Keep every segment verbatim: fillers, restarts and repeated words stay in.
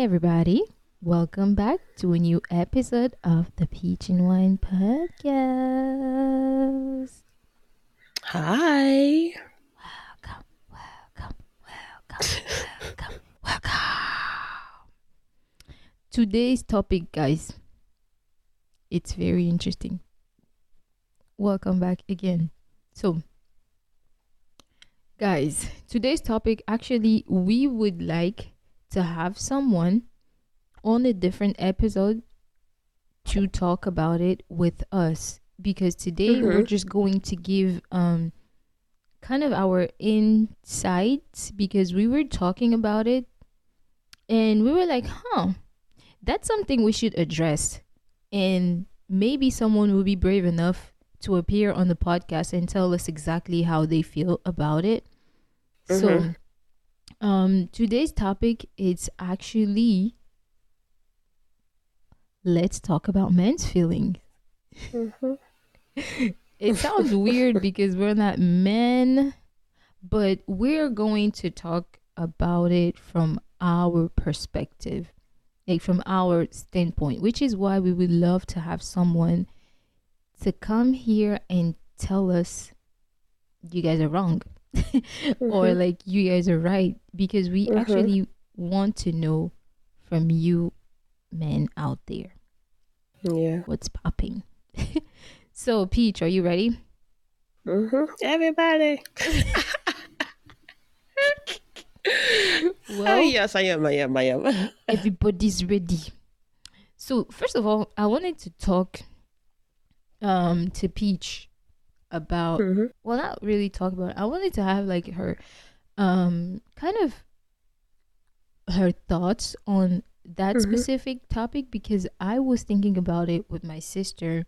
everybody. Welcome back to a new episode of the Peach and Wine Podcast. Hi. Welcome, welcome, welcome, welcome, welcome. Today's topic, guys, it's very interesting. Welcome back again. So, guys, today's topic actually, we would like to have someone on a different episode to talk about it with us, because today Mhm. we're just going to give um kind of our insights, because we were talking about it and we were like, huh, that's something we should address, and maybe someone will be brave enough to appear on the podcast and tell us exactly how they feel about it. So Mhm. um today's topic is actually, let's talk about men's feelings. Mhm. It sounds weird because we're not men, but we're going to talk about it from our perspective, like from our standpoint, which is why we would love to have someone to come here and tell us you guys are wrong or Mhm. like you guys are right, because we Mhm. actually want to know from you men out there Yeah. what's popping. So, Peach, are you ready? Mhm. Everybody. Oh Well, yes, I am. I am. I am. everybody's ready. So, first of all, I wanted to talk um to Peach about, Mhm. well, not really talk about it. I wanted to have like her um kind of her thoughts on that Mhm. specific topic, because I was thinking about it with my sister,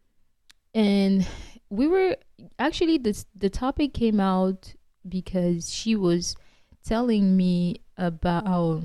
and we were actually, this the topic came out because she was telling me about,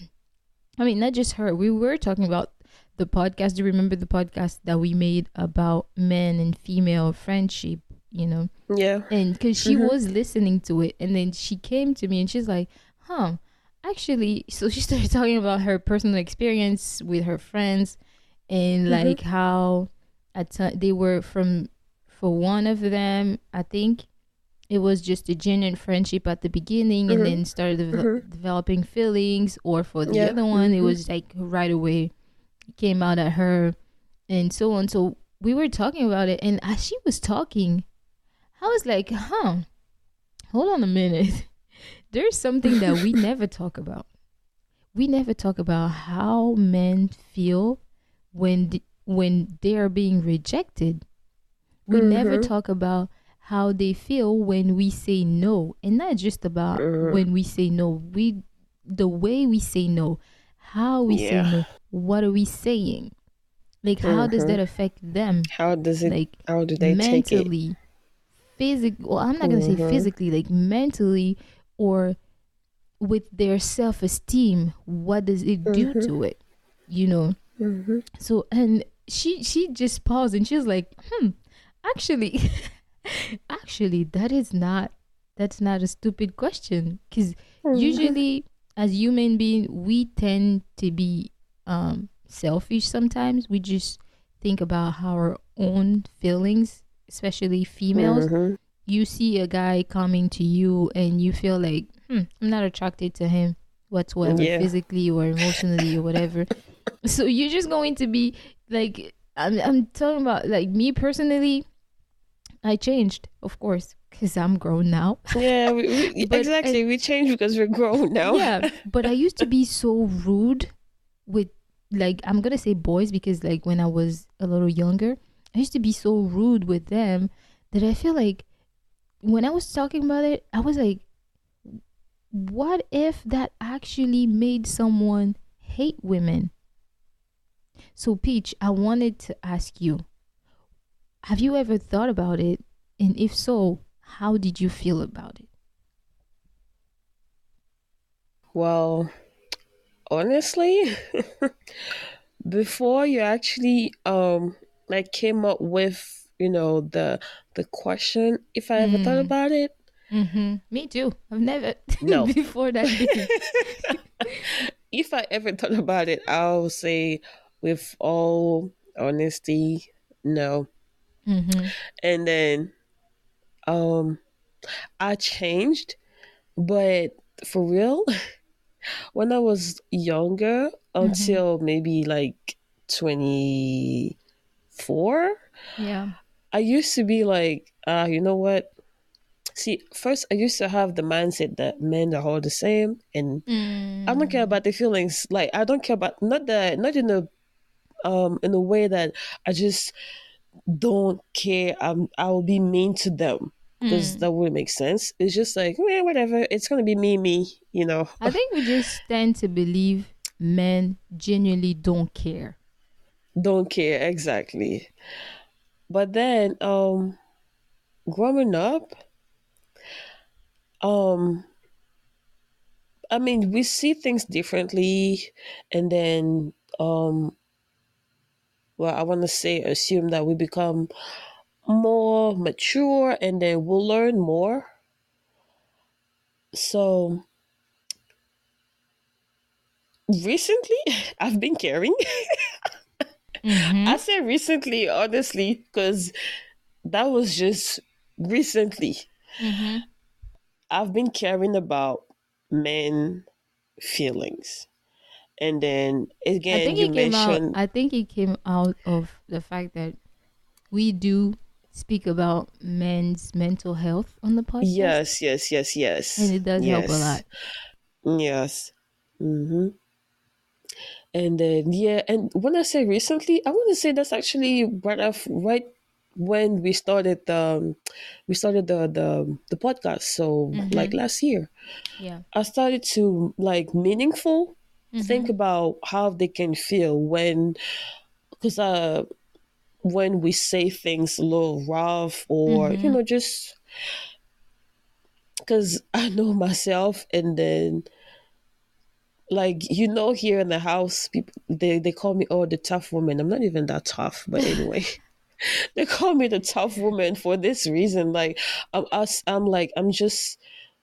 I mean, not just her, we were talking about the podcast. Do you remember the podcast that we made about men and female friendship, you know? Yeah. And because she Mhm. was listening to it, and then she came to me and she's like, huh, actually, so she started talking about her personal experience with her friends, and Mhm. like how at ti- they were from, for one of them, I think it was just a genuine friendship at the beginning and Mhm. then started devel- Mhm. developing feelings, or for the Yeah. other one it Mhm. was like right away came out at her, and so on. So we were talking about it, and as she was talking, I was like, huh, hold on a minute. There's something that we never talk about. We never talk about how men feel when th- when they are being rejected. We never Mhm. talk about how they feel when we say no, and not just about Mhm. when we say no. We the way we say no, how we say Yeah. no, what are we saying? Like, how does Mhm. that affect them? How does it? Like, How do they take it? mentally, physically, well, I'm not gonna say Mhm. physically, like mentally, or with their self-esteem, what does it do Mhm. to it, you know? Mhm. So, and she she just paused and she was like, hmm, actually, actually, that is not, that's not a stupid question, because Mhm. usually as human being we tend to be um selfish. Sometimes we just think about our own feelings, especially females. Mhm. You see a guy coming to you and you feel like, hmm, I'm not attracted to him whatsoever, Yeah. physically or emotionally or whatever. So you're just going to be like, I'm, I'm talking about like me personally. I changed, of course, because I'm grown now. Yeah. We, we, But I, exactly. We change because we're grown now. yeah, but I used to be so rude with, like, I'm gonna say boys, because like when I was a little younger, I used to be so rude with them that I feel like when I was talking about it, I was like, what if that actually made someone hate women? So, Peach, I wanted to ask you, have you ever thought about it? And if so, how did you feel about it? Well, honestly, before you actually um like came up with you know the the question, if I ever thought Mm, about it, mm-hmm. Me too. I've never no. before that day. if I ever thought about it, I'll say, with all honesty, no. Mm-hmm. And then um, I changed, but for real, when I was younger, Mm-hmm. until maybe like twenty four, Yeah. I used to be like, ah, you know what? See, first I used to have the mindset that men are all the same, and I don't care Mm. about the feelings. Like I don't care about, not that, not in a um in a way that I just don't care. I'm I will be mean to them, because Mm. that wouldn't make sense. It's just like, yeah, whatever. It's gonna be me, me. You know, I think we just tend to believe men genuinely don't care. don't care exactly. But then, um, growing up, um, I mean, we see things differently, and then, um, well, I want to say, assume that we become more mature, and then we'll learn more. So recently, I've been caring. I Mm-hmm. say recently, honestly, because that was just recently. Mm-hmm. I've been caring about men feelings. And then I again, think you it came out. mentioned, I think it came out of the fact that we do speak about men's mental health on the podcast, yes, yes, yes, and yes, it does help a yes, lot. yes. hmm And then, yeah, and when I say recently, I want to say that's actually right off, right when we started um we started the the the podcast. So like Mm-hmm. last year, Yeah. I started to like meaningful think Mm-hmm. about how they can feel when, because uh when we say things a little rough, or you Mm-hmm. know, just because I know myself. And then, like, you know, here in the house, people, they they call me, oh, the tough woman. I'm not even that tough, but anyway. They call me the tough woman for this reason. Like, I'm us I'm like, I'm just,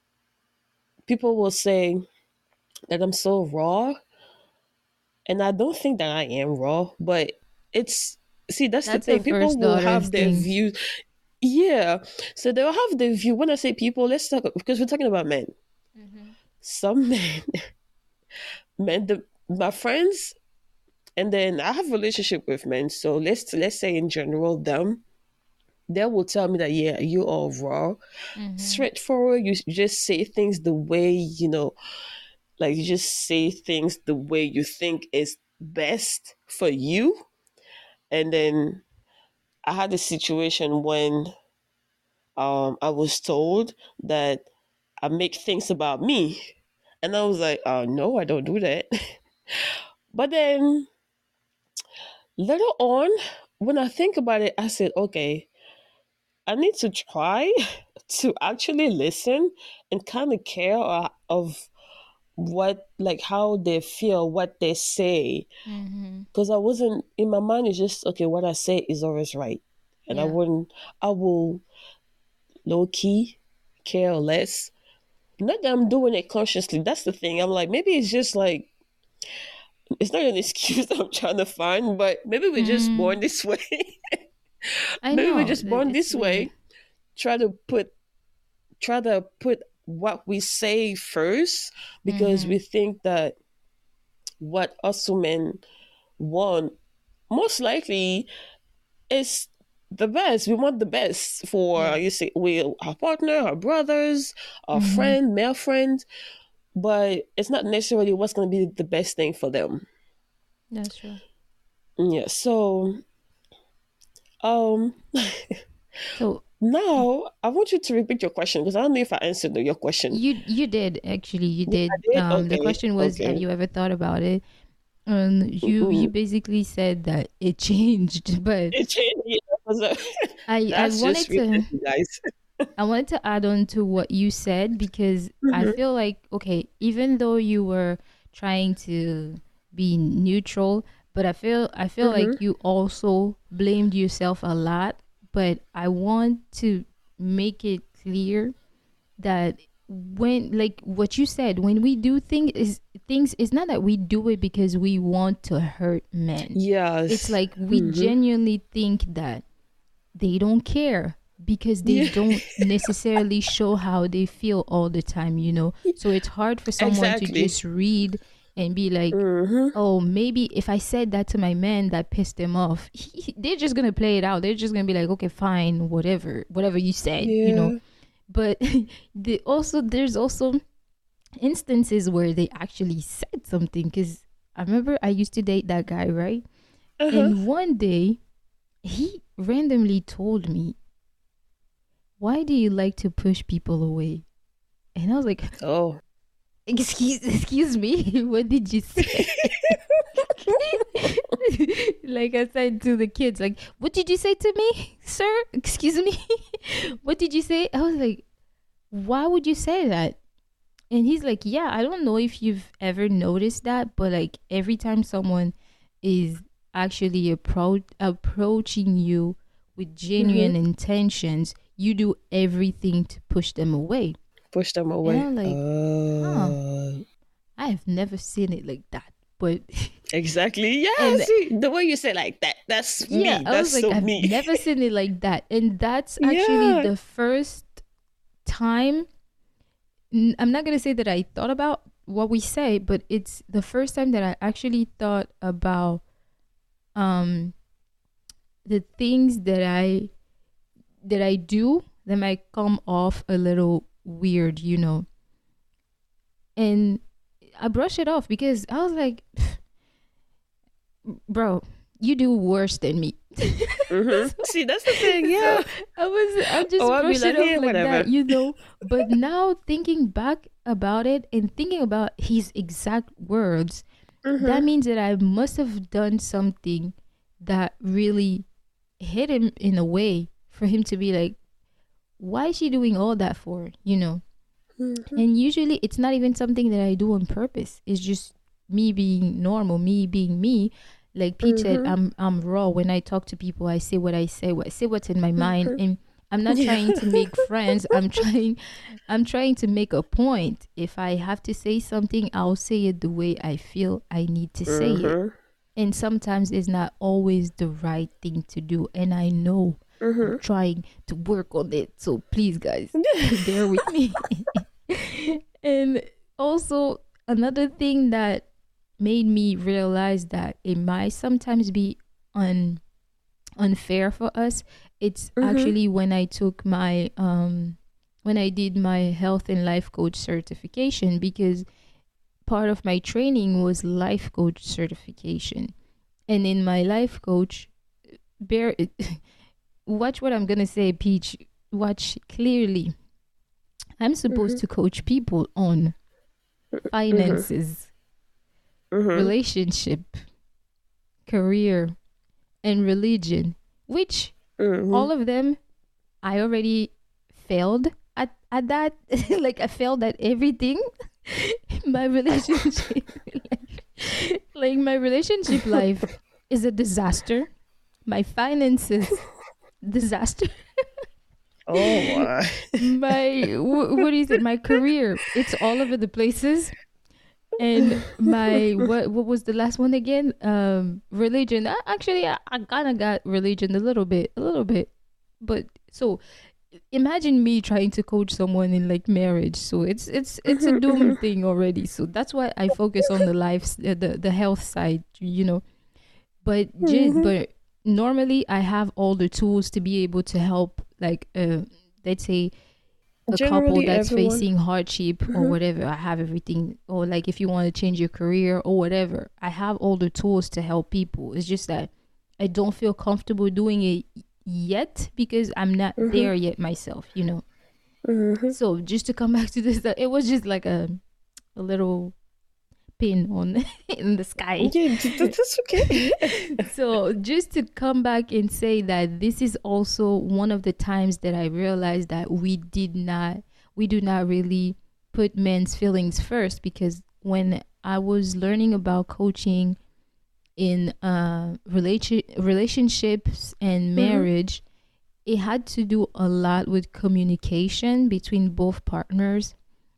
people will say that I'm so raw, and I don't think that I am raw, but it's, see, that's the That's a thing. People first will daughter have their instinct. views. Yeah. So they'll have their view. When I say people, let's talk, because we're talking about men. Mm-hmm. Some men, men, the, my friends, and then I have a relationship with men. So let's let's say in general, them, they will tell me that, yeah, you are raw, Mm-hmm. straightforward. You just say things the way, you know, like you just say things the way you think is best for you. And then I had a situation when um, I was told that I make things about me. And I was like, oh, no, I don't do that. But then later on, when I think about it, I said, okay, I need to try to actually listen and kind of care uh, of what, like, how they feel, what they say. Mm-hmm. Because I wasn't, in my mind, it's just, okay, what I say is always right. And I Yeah. wouldn't, I will low key care less. Not that I'm doing it consciously. That's the thing. I'm like, maybe it's just like, it's not an excuse I'm trying to find, but maybe we're just born Mm. this way. I Maybe we're know just that born it's this weird. way. Try to put try to put what we say first, because Mm-hmm. we think that what us women want most likely is the best. We want the best for, Yeah. you see, we, our partner, our brothers, our Mm-hmm. friend, male friend, but it's not necessarily what's going to be the best thing for them. That's true. Yeah. So, um, So now I want you to repeat your question, because I don't know if I answered your question. you you did actually you Yeah, I did. did. Um, the Okay. question was, have Okay. you ever thought about it? Um, you you Mm-mm. basically said that it changed, but It changed. Yeah, because, uh, I I that's just wanted to recent, guys. I wanted to add on to what you said because I Mm-hmm. feel like, okay, even though you were trying to be neutral, but I feel I feel Mm-hmm. like you also blamed yourself a lot. But I want to make it clear that when, like what you said, when we do things is things, it's not that we do it because we want to hurt men. It's Yes. like we Mm-hmm. genuinely think that they don't care because they Yeah. don't necessarily show how they feel all the time, you know? So it's hard for someone to Exactly. just read and be like, Mm-hmm. oh, maybe if I said that to my man, that pissed him off. They're just gonna play it out. They're just gonna be like, okay, fine, whatever, whatever you said, you know. Yeah. But the also there's also instances where they actually said something. Because I remember I used to date that guy, right? Uh-huh. And one day he randomly told me, why do you like to push people away? And I was like, Oh. excuse excuse me, what did you say? Like I said to the kids, like, what did you say to me, sir? Excuse me. What did you say? I was like, why would you say that? And he's like, yeah, I don't know if you've ever noticed that, but like every time someone is actually appro- approaching you with Mm-hmm. genuine intentions, you do everything to push them away. Push them And away. I'm like, huh, Uh, I've never seen it like that. But, exactly. Yeah. and See, the way you say like that, that's yeah, me. I was That's like, so I've me. never seen it like that. And that's actually Yeah. the first time, n- I'm not going to say that I thought about what we say, but it's the first time that I actually thought about um the things that I that I do that might come off a little weird, you know. And I brush it off because I was like, bro, you do worse than me. Mm-hmm. so, See, that's the thing. so Yeah. I was I Oh, just I'll be brush it like, off yeah, like that, whatever. you know. But now thinking back about it and thinking about his exact words, that Mm-hmm. means that I must have done something that really hit him in a way for him to be like, why is she doing all that for? You know? Mm-hmm. And usually it's not even something that I do on purpose. It's just me being normal, me being me. Like Pete said, Mm-hmm. I'm I'm raw. When I talk to people, I say what I say, what say what's in my mind. Mm-hmm. And I'm not Yeah. trying to make friends. I'm trying I'm trying to make a point. If I have to say something, I'll say it the way I feel I need to say it. Mm-hmm. And sometimes it's not always the right thing to do. And I know I'm Mm-hmm. trying to work on it. So please, guys, bear with me. And also, another thing that made me realize that it might sometimes be un- unfair for us, it's Mm-hmm. actually when I took my um when I did my health and life coach certification, because part of my training was life coach certification. And in my life coach, bear watch what I'm gonna say, Peach. Watch clearly. I'm supposed Mm-hmm. to coach people on Mm-hmm. finances, Mm-hmm. relationship, career, and religion, which Mm-hmm. all of them I already failed at, at that. Like I failed at everything. My relationship, like, like my relationship life is a disaster. My finances, disaster. Oh my. My wh- what is it? My career, it's all over the places. And my what what was the last one again? Um, religion. I, actually, I, I kind of got religion a little bit, a little bit. But so imagine me trying to coach someone in like marriage. So it's it's it's a Mm-hmm. doom Mm-hmm. thing already. So that's why I focus on the life, the the, the health side. You know, but ju- Mm-hmm. but normally I have all the tools to be able to help. Like uh, let's say a couple Generally, that's everyone. facing hardship or Mm-hmm. whatever, I have everything. Or like if you want to change your career or whatever, I have all the tools to help people. It's just that I don't feel comfortable doing it yet because I'm not Mm-hmm. there yet myself, you know. Mm-hmm. So just to come back to this, it was just like a a little pin on in the sky. Yeah, th- th- that's okay. So just to come back and say that this is also one of the times that I realized that we did not we do not really put men's feelings first, because when I was learning about coaching in uh relation relationships and Mm-hmm. marriage, it had to do a lot with communication between both partners.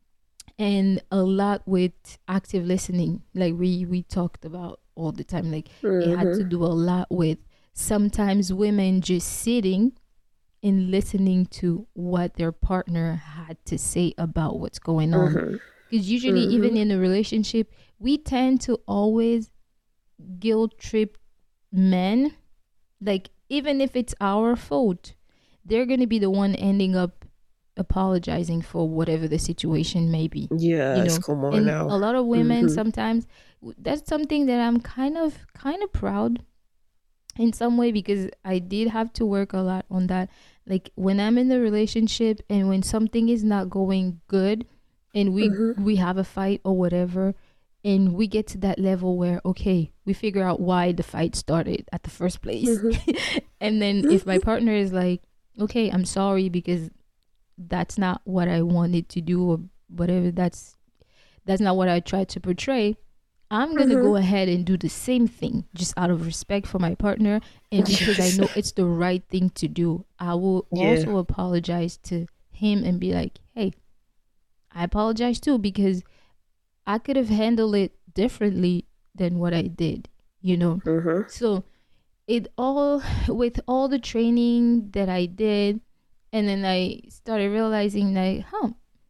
and a lot with active listening, like we we talked about all the time. Like it had to Mhm. do a lot with sometimes women just sitting and listening to what their partner had to say about what's going on. Mhm. Because usually, even Mhm. in a relationship, we tend to always guilt trip men. Like, even if it's our fault, they're going to be the one ending up apologizing for whatever the situation may be, you Yes, know? come on And now. a lot of women Mhm. sometimes, that's something that I'm kind of, kind of proud in some way, because I did have to work a lot on that. Like when I'm in the relationship and when something is not going good and we Mhm. we have a fight or whatever, and we get to that level where okay, we figure out why the fight started at the first place. Mhm. And then if my partner is like, "Okay, I'm sorry because that's not what I wanted to do or whatever, that's that's not what I tried to portray." I'm going to Mhm. go ahead and do the same thing just out of respect for my partner and because I Yes. know it's the right thing to do. I will Yeah. also apologize to him and be like, hey, I apologize too because I could have handled it differently than what I did, you know? Mhm. So it all, with all the training that I did, and then I started realizing like, huh,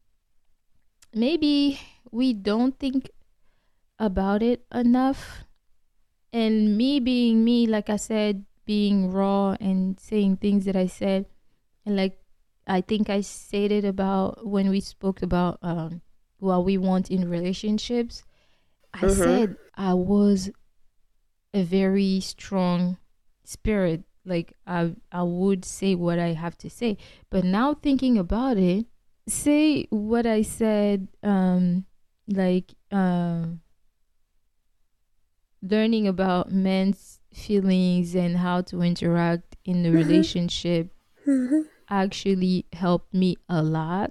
maybe we don't think about it enough. And me being me, like I said, being raw and saying things that I said, and like I think I said it about when we spoke about um, what we want in relationships. I Mhm. said I was a very strong spirit. Like I, I would say what I have to say. But now thinking about it, say what I said, um, like um, learning about men's feelings and how to interact in the Mhm. relationship Mhm. actually helped me a lot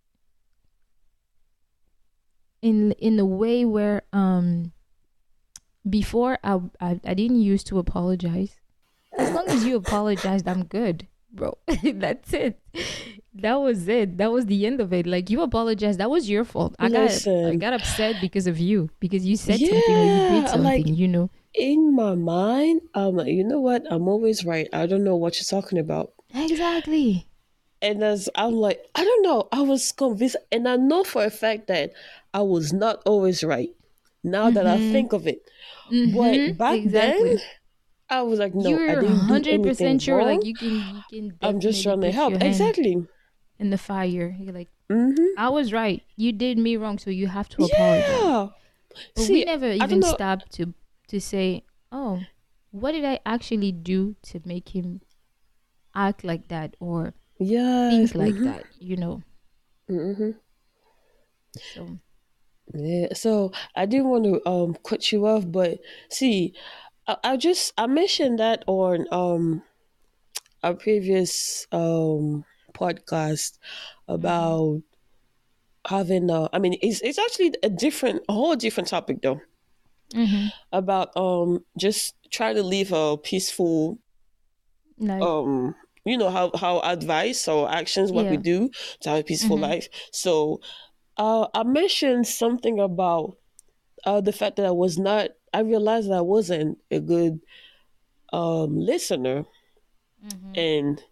in in a way where um before I, I I didn't used to apologize. As long as you apologized, I'm good, bro. That's it. That was it. That was the end of it. Like you apologized, that was your fault. I got I Listen. got upset because of you because you said something or you did Yeah, something, like you know. in my mind, I'm like, you know what? I'm always right. I don't know what you're talking about. Exactly. And as I'm like, I don't know. I was convinced, and I know for a fact that I was not always right. Now that I Mhm. think of it, Mhm. but back then, Exactly. I was like, no, I You're didn't do one hundred percent anything sure, like wrong. you can you can I'm just definitely trying to put help. your hand Exactly. in the fire. You're like, Mm-hmm. I was right. You did me wrong, so you have to apologize. Yeah. But we See, never I don't even know. stopped to to say, "Oh, what did I actually do to make him act like that or Yes. think like Mm-hmm. that?" You know. Mm-hmm. So, Yeah. So I didn't want to um cut you off, but see, I, I just I mentioned that on um a previous um podcast mhm. about having uh I mean it's it's actually a different a whole different topic though Mhm. about um just trying to live a peaceful Life. um you know how how advice or actions what we Yeah. do to have a peaceful Mhm. life. So uh I mentioned something about uh the fact that I was not I realized that I wasn't a good um listener. Mhm. And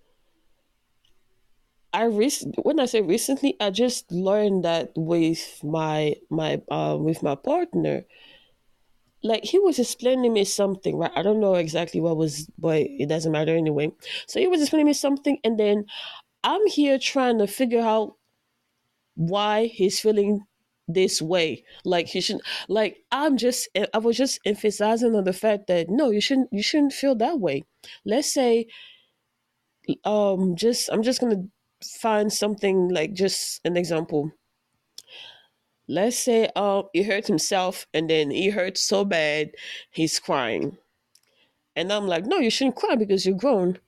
I rec- when I say recently, I just learned that with my my uh, with my partner, like he was explaining me something, right? I don't know exactly what was, but it doesn't matter anyway. So he was explaining me something, and then I'm here trying to figure out why he's feeling this way. Like he should, like I'm just, I was just emphasizing on the fact that no, you shouldn't, you shouldn't feel that way. Let's say, um, just I'm just gonna find something like just an example. Let's say um he hurt himself and then he hurt so bad he's crying. And I'm like, no, you shouldn't cry because you're grown.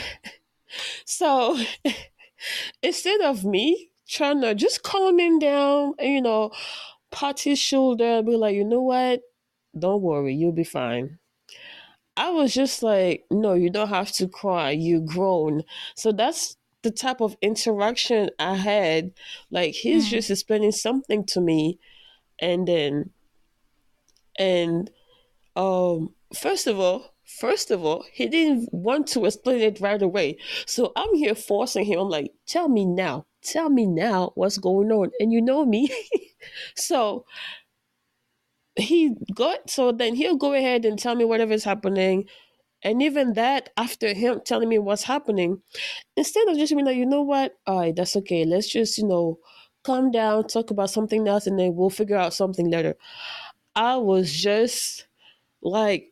So instead of me trying to just calm him down and, you know, pat his shoulder and be like, you know what? Don't worry, you'll be fine. I was just like, no, you don't have to cry. You're grown. So that's the type of interaction I had. Like he's Mm. just explaining something to me, and then and um first of all, first of all, he didn't want to explain it right away. So I'm here forcing him. I'm like, tell me now, tell me now what's going on. And you know me, so he got so then he'll go ahead and tell me whatever's happening. And even that, after him telling me what's happening, instead of just being like, you know what, all right, that's okay. Let's just, you know, calm down, talk about something else, and then we'll figure out something later. I was just like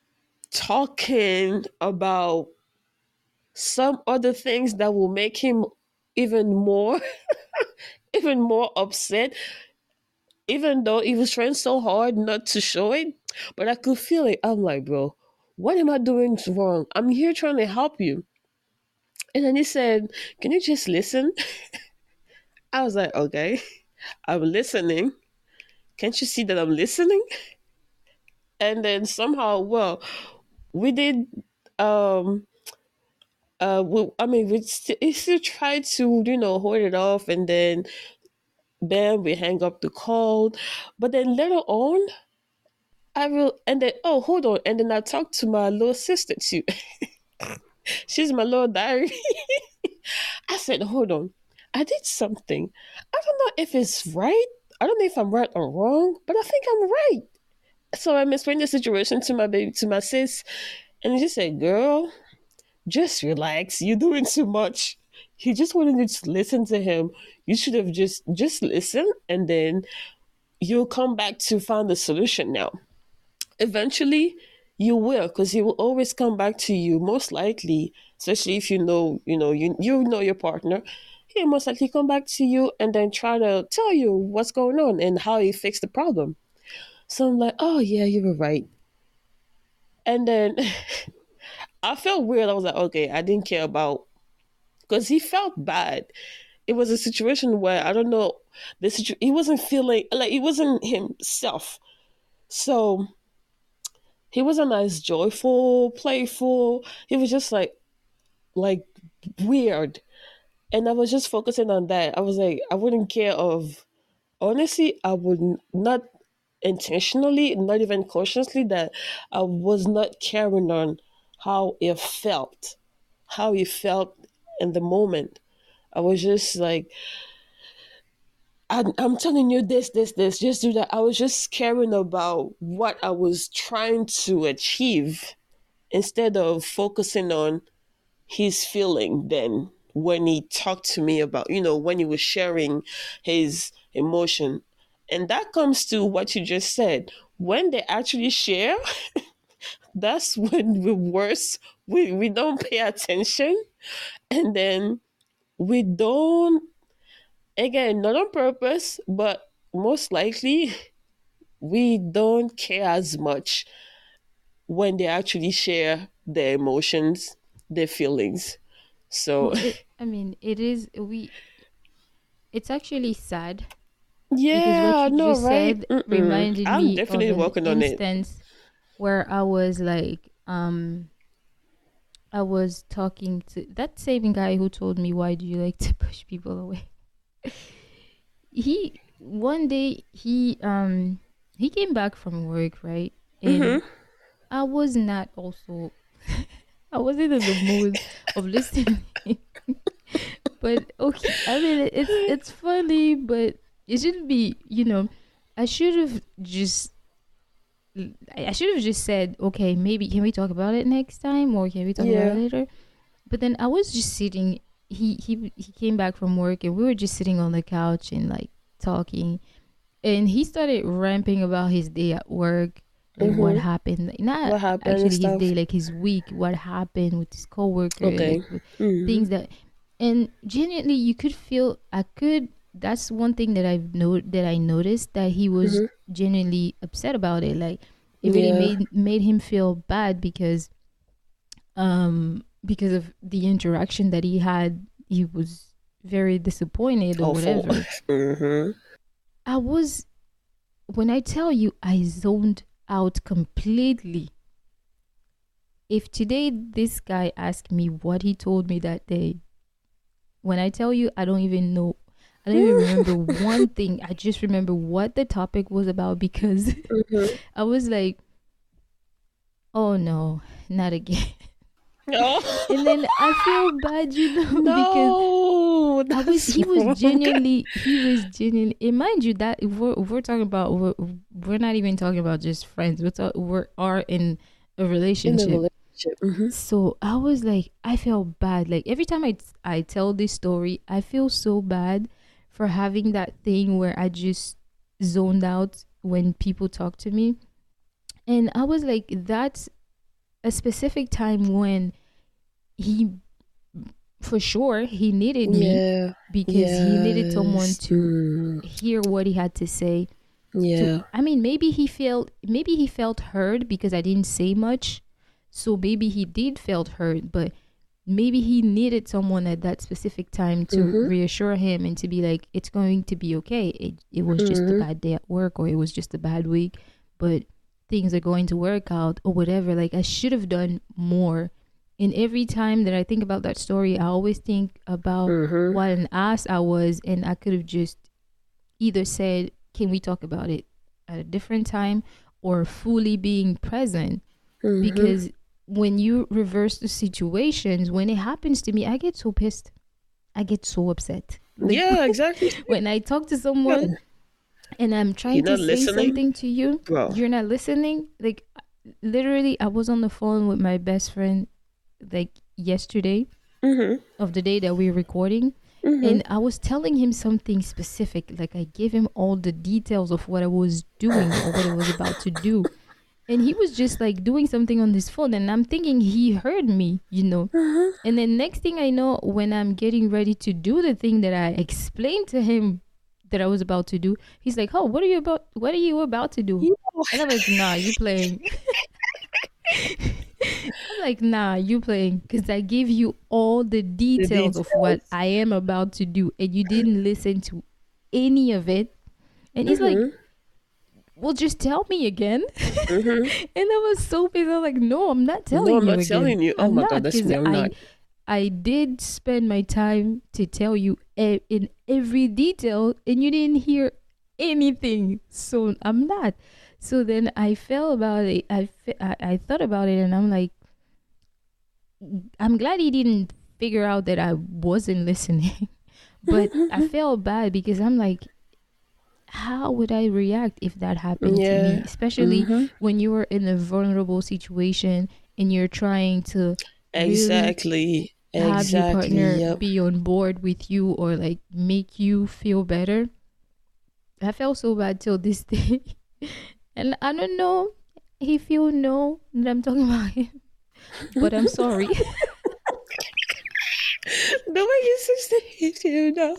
talking about some other things that will make him even more, even more upset, even though he was trying so hard not to show it. But I could feel it. I'm like, bro, what am I doing wrong? I'm here trying to help you. And then he said, can you just listen? I was like, okay, I'm listening. Can't you see that I'm listening? And then somehow, well, we did, um, uh, we, I mean, we st- we still tried to, you know, hold it off, and then, bam, we hang up the call. But then later on, I will, and then, oh, hold on. And then I talked to my little sister too. She's my little diary. I said, hold on. I did something. I don't know if it's right. I don't know if I'm right or wrong, but I think I'm right. So I'm explaining the situation to my baby, to my sis, and she said, girl, just relax. You're doing too much. He just wanted you to listen to him. You should have just just listen, and then you'll come back to find the solution now. Eventually, you will, because he will always come back to you, most likely, especially if you know, you know, you you know your partner. He'll most likely come back to you and then try to tell you what's going on and how he fixed the problem. So I'm like, oh yeah, you were right. And then I felt weird. I was like, okay, I didn't care about, because he felt bad. It was a situation where I don't know the situ- he wasn't feeling like he wasn't himself. So he wasn't as joyful, playful. He was just like like weird. And I was just focusing on that. I was like, I wouldn't care of, honestly, I would not intentionally, not even consciously, that I was not caring on how it felt, how he felt in the moment. I was just like, I'm, I'm telling you this, this, this, just do that. I was just caring about what I was trying to achieve instead of focusing on his feeling then when he talked to me about, you know, when he was sharing his emotion. And that comes to what you just said. When they actually share, that's when we're worse. We, we don't pay attention. And then we don't, again, not on purpose, but most likely we don't care as much when they actually share their emotions, their feelings. So Well, it. I mean, it is. We. It's actually sad because what yeah, you no, just right? said Mm-mm. reminded I'm me of definitely an working on it. instance where I was like, um, I was talking to that same guy who told me, "Why do you like to push people away?" He one day he um he came back from work, right? And Mm-hmm. I was not also I wasn't in the mood of listening. But okay, I mean it's it's funny, but it shouldn't be. You know, I should have just I should have just said, okay, maybe can we talk about it next time, or can we talk about it Yeah. later? But then I was just sitting. He he he came back from work, and we were just sitting on the couch and like talking. And he started ramping about his day at work, like what Mm-hmm. happened. Like, not What happened and actually his stuff? day, like his week, what happened with his coworker, like Okay. with Mm-hmm. things that. And genuinely, you could feel. I could. That's one thing that I've know that I noticed, that he was Mm-hmm. genuinely upset about it. Like it really Yeah. made made him feel bad because um because of the interaction that he had. He was very disappointed or Awful. whatever. Mm-hmm. I was, when I tell you, I zoned out completely. If today this guy asked me what he told me that day, When I tell you, I don't even know. I don't even remember one thing. I just remember what the topic was about because Mhm. I was like, "Oh no, not again." And Oh then I feel bad, you know, because no, I was that's he was wrong. genuinely he was genuinely and mind you that if we're, if we're talking about we're, we're not even talking about just friends. We're talk, we are in a In a relationship. relationship. Hmm. So I was like, I felt bad. Like every time I I tell this story, I feel so bad for having that thing where I just zoned out when people talk to me. And I was like, that's a specific time when he, for sure, he needed me Yeah. because he needed someone Yes. to Mm. hear what he had to say. To Yeah. I mean, maybe he felt maybe he felt heard because I didn't say much. So maybe he did felt heard, but maybe he needed someone at that specific time to Mhm. reassure him and to be like, it's going to be okay. It, it was just a Mhm. bad day at work or it was just a bad week, but things are going to work out or whatever. Like, I should have done more. And every time that I think about that story, I always think about Mhm. what an ass I was. And I could have just either said, can we talk about it at a different time or fully being present Mhm. because when you reverse the situations, when it happens to me, I get so pissed. I get so upset. Like Yeah, exactly. when I talk to Yeah. someone and I'm trying You're to not say listening, something to you, bro. you're not listening. Like literally, I was on the phone with my best friend like yesterday Mhm. of the day that we we're recording. Mhm. And I was telling him something specific. Like I gave him all the details of what I was doing or what I was about to do, and he was just like doing something on his phone and I'm thinking he heard me, you know. Mhm. And then next thing I know, when I'm getting ready to do the thing that I explained to him that I was about to do, he's like, oh, what are you about what are you about to do? Yeah. And I'm like, nah, you playing. I'm like, nah, you playing because I gave you all the The details of what details. I am about to do and you didn't listen to any of it. And he's like, Mhm. well, just tell me again. Mhm. And I was so pissed. I was like, no, I'm not No, telling I'm you not again. telling you. Oh I'm my god, not that's because me. I'm I not. I did spend my time to tell you e- in every detail and you didn't hear anything. So I'm not. So then I felt about it. I, fe- I, I thought about it and I'm like, I'm glad he didn't figure out that I wasn't listening. But I felt bad because I'm like, how would I react if that happened to me? Yeah. Especially Mhm. when you are in a vulnerable situation and you're trying to really Exactly. have your Exactly. partner Yep. be on board with you or like make you feel better. I felt so bad till this day. And I don't know if you know that I'm talking about him, but I'm sorry. The way you say you know.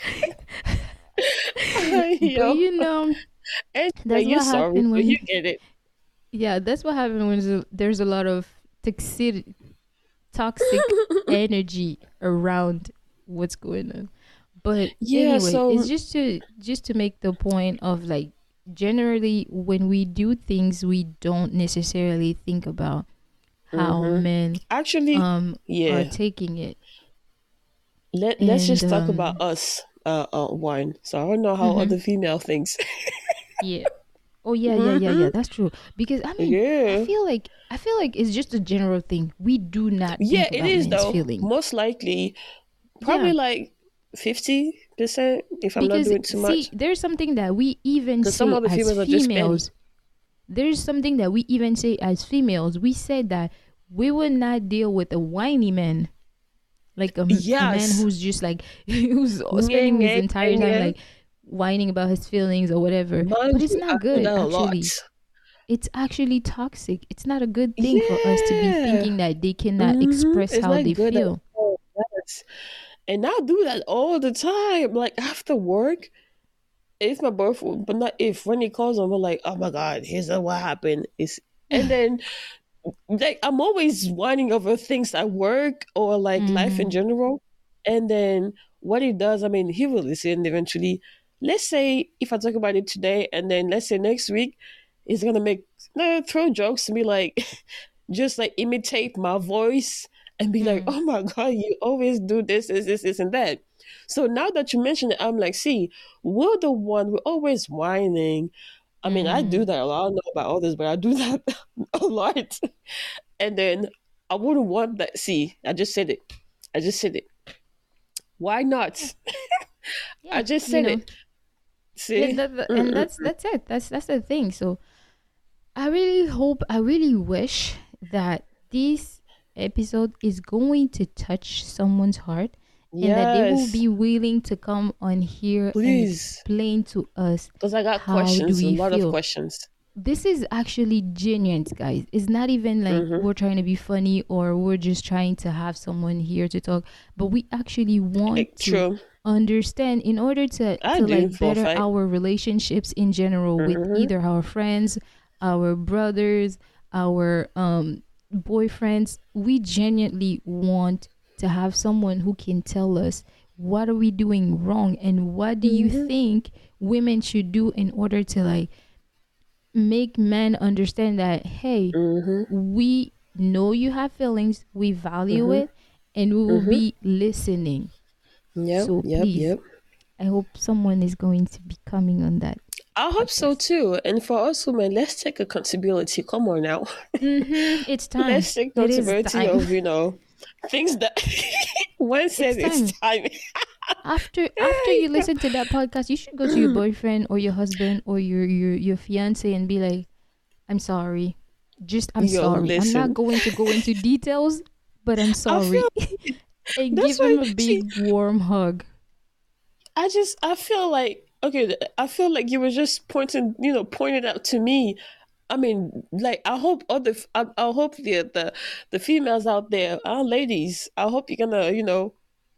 But Yo. you know, And yeah, that's you're what sorry, happened so you when, get it. yeah, that's what happened when there's a, there's a lot of toxic, toxic energy around what's going on. But Yeah, anyway, it's so just to just to make the point of like generally when we do things we don't necessarily think about how mhm. men Actually, um are yeah. taking it. Let let's And just talk about um us, uh, uh one. So I don't know how mhm, other female thinks. yeah. Oh yeah, yeah, yeah, hmm yeah. That's true. Because I mean, I Yeah. feel like I feel like it's just a general thing. We do not Yeah, think it about is men's though. feeling. Most likely, probably Yeah. like fifty percent if I'm not Because doing too see, much. there's something that we even Because some say other as females are just petty. females. There's something that we even say as females. We said that we would not deal with a whiny man, like a, m- a man Yes. who's just like who's Yeah, spending his yeah, entire time yeah. like whining about his feelings or whatever. But Mind it's you, I not do good that a lot. actually. It's actually toxic. It's not a good thing for us to be Yeah. thinking that they cannot hmm express It's how not they good at feel. all. Yes. And I do that all the time. Like after work, if my boyfriend, but not if, when he calls I'm like, oh my God, here's what happened. It's, and then like I'm always whining over things at work or like life in Mm-hmm. general. And then what he does, I mean, he will listen eventually. Let's say if I talk about it today, and then let's say next week, he's gonna make no throw jokes and be like, just like imitate my voice and be like, Mm. oh my God, you always do this, this, this, this, and that. So now that you mention it, I'm like, see, we're the one, we're always whining. I mean, I do Mm. that a lot. I don't know about others, but I do that a lot. And then I wouldn't want that. See, I just said it. I just said it. Why Yeah. not? Yeah. I just You said know. it. Yeah. See? That, that- and Mm-mm. that's that's it. That's that's the thing. So I really hope. I really wish that this episode is going to touch someone's heart, and that they will Yes, be willing to come on here and please. explain to us Because I got how do questions, a we lot of feel. questions. This is actually genuine, guys. It's not even like Mm-hmm. we're trying to be funny or we're just trying to have someone here to talk, but we actually want to True. understand in order to I to do like for a better fact. our relationships in general with Mm-hmm. either our friends, our brothers, our um boyfriends. We genuinely want to have someone who can tell us what are we doing wrong and what do you Mm-hmm. think women should do in order to like make men understand that hey, Mm-hmm. we know you have feelings, we value Mm-hmm. it, and we will Mm-hmm. be listening. Yep. So Yep. please, Yep. I hope someone is going to be coming on that I hope so podcast. too. And for us women, let's take accountability. Come on now. Mm-hmm. It's time. Let's take It is accountability time. of, you know, things that one It's says it's time. time. After after you listen to that podcast, you should go to your boyfriend or your husband or your your your fiance and be like, "I'm sorry. Just I'm Yo, sorry. I'm not listen. going to go into details, but I'm I sorry." feel And that's give why him a see big warm hug. I just I feel like okay, I feel like you were just pointing, you know, pointed out to me. I mean, like I hope other, I, I hope the the the females out there, our ladies, I hope you're gonna, you know,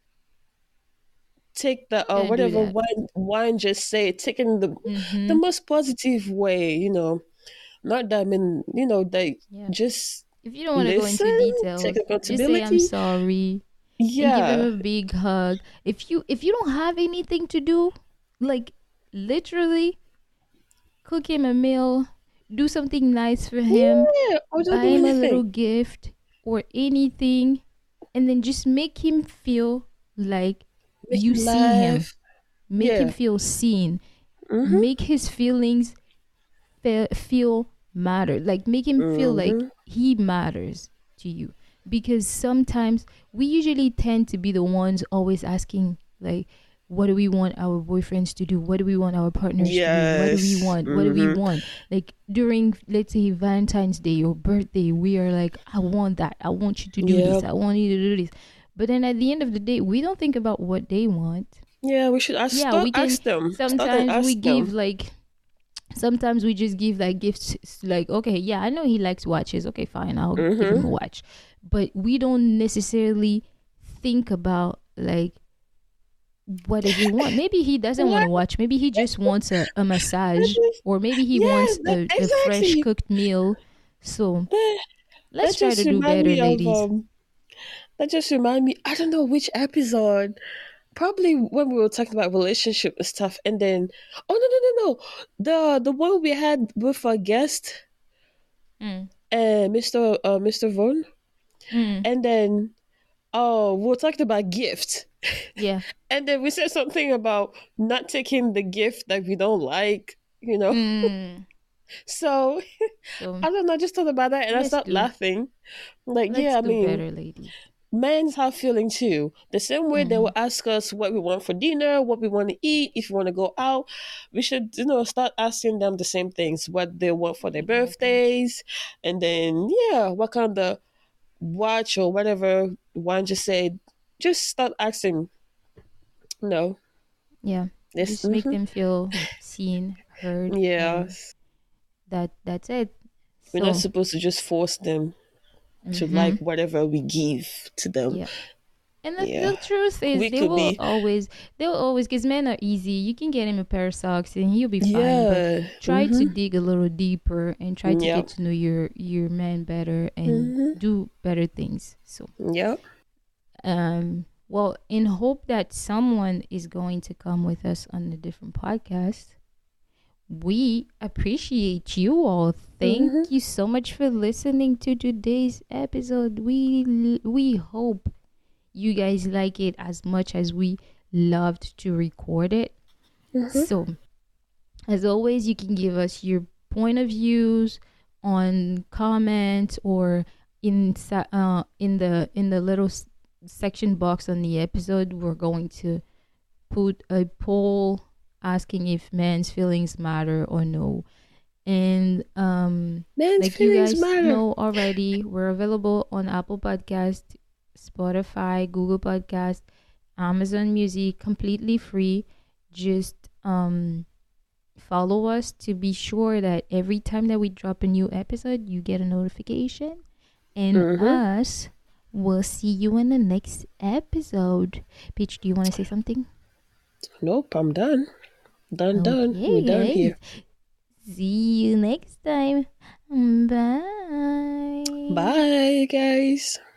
take the uh Gonna do whatever that. wine wine just say, taking the the Mm-hmm. most positive way, you know, not that I mean, you know, they Yeah. just If you don't want to go into listen, take details, just say I'm accountability. sorry and give him Yeah, a big hug. If you if you don't have anything to do, like literally cook him a meal, do something nice for him, yeah, or don't buy do him a little anything. gift or anything, and then just make him feel like Make you him see him. laugh. Make him Yeah. feel seen. Mhm. Make his feelings fe- feel matter, like make him feel like Mhm. he matters to you, because sometimes we usually tend to be the ones always asking like what do we want our boyfriends to do, what do we want our partners to do, what do we Yes. want, what do we Mhm. want, like during let's say Valentine's Day or birthday, we are like I want that, I want you to do this, Yep. I want you to do this, but then at the end of the day we don't think about what they want. Yeah, we should ask, Yeah, start we can ask them. Start and sometimes we ask give them. like sometimes we just give like gifts, like okay yeah I know he likes watches, okay fine I'll give him Mhm. a watch, but we don't necessarily think about like what does he want. Maybe he doesn't want What? to watch, maybe he just wants a, a That massage, just, or maybe he yeah, wants that, a, a fresh exactly. cooked meal. So That, that let's try to just do remind better, me of ladies. um. That just remind me. I don't know which episode. Probably when we were talking about relationship and stuff, and then oh no no no no, the the one we had with our guest, Mm, uh, Mister Uh, Mister Vaughn, mm, and then oh we were talking about gifts. yeah. And then we said something about not taking the gift that we don't like, you know. Mm. So So I don't know, I just thought about that and I let's started do laughing. Like, let's yeah, I do mean, better, ladies. men's have feeling too. The same way they Mm-hmm. will ask us what we want for dinner, what we want to eat, if we want to go out. We should, you know, start asking them the same things, what they want for their Exactly. birthdays, and then yeah, what kind of watch or whatever one just said. Just start asking. No, Yeah, this. just make Mm-hmm. them feel seen, heard, Yeah, and that that's it. we're not So supposed to just force them to mm-hmm. like whatever we give to them. Yeah, and the, Yeah, the truth is we they could will be. always they will always, because men are easy, you can get him a pair of socks and he'll be fine, but Yeah. try to Mhm. dig a little deeper and try to get Yep. to know your your man better and Mhm. do better things. So Yep. um well, in hope that someone is going to come with us on a different podcast, we appreciate you all. Thank Mm-hmm. you so much for listening to today's episode. We we hope you guys like it as much as we loved to record it. Mm-hmm. So, as always, you can give us your point of views on comments or in uh, in the in the little section box on the episode. We're going to put a poll asking if men's feelings matter or no. And um, Men's like you feelings guys matter. know already, we're available on Apple Podcast, Spotify, Google Podcast, Amazon Music, completely free. Just um follow us to be sure that every time that we drop a new episode, you get a notification. And Mm-hmm. us, we'll see you in the next episode. Peach, do you want to say something? Nope, I'm done. Done, done. We're Okay, done guys. here. See you next time. Bye. Bye, guys.